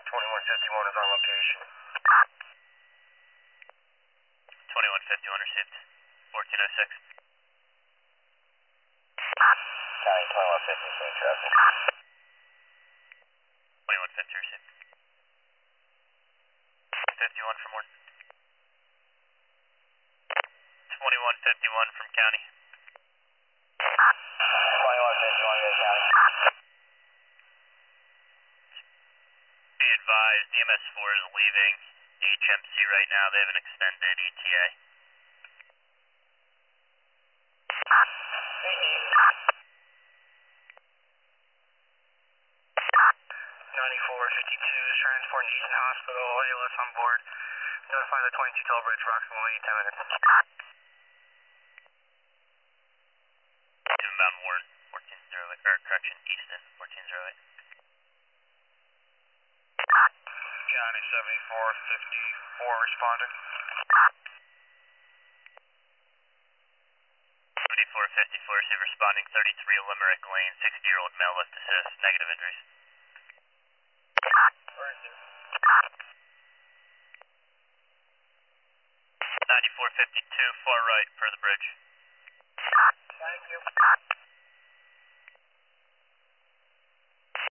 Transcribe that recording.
2151 is on location. 2151 received. 1406. County 2150 seeing traffic. 2150 received. 51 from Warden. 2151 from County. 2151 to County. Be advised, EMS4 is leaving HMC right now. They have an extended ETA. 9452 is transporting to Easton Hospital, ALS on board. Notify the 22 toll bridge approximately 10 minutes. Inbound Warren, 1408, or correction, Easton, 1408. County 7454 responding. 7454 receive responding 33 Limerick Lane, 60-year-old male lift assist, negative injuries. 9452, far right, per the bridge. Thank you.